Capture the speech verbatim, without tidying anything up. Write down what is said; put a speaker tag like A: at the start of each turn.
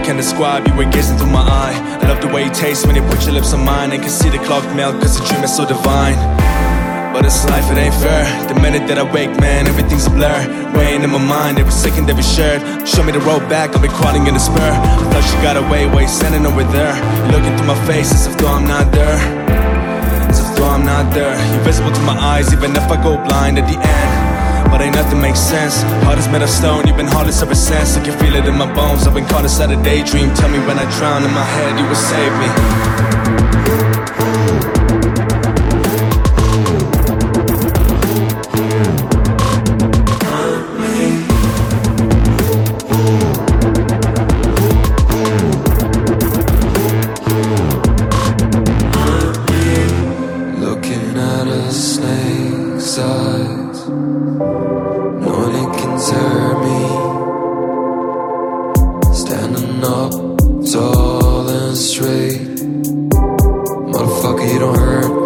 A: can't describe. You were gazing through my eye. I love the way you taste when you put your lips on mine. I can see the clock melt cause the dream is so divine. But it's life, it ain't fair. The minute that I wake, man, everything's a blur. Weighing in my mind, every second, every shirt. Show me the road back, I'll be crawling in despair. I thought you got away while you're standing over there. You're looking through my face as if though I'm not there. As if though I'm not there. You're visible to my eyes even if I go blind at the end. But ain't nothing makes sense. Heart is made of stone, you've been heartless ever since. I can feel it in my bones, I've been caught inside a daydream. Tell me when I drown in my head, you will save me. Snake's eyes, knowing it can tear me. Standing up, tall and straight. Motherfucker, you don't hurt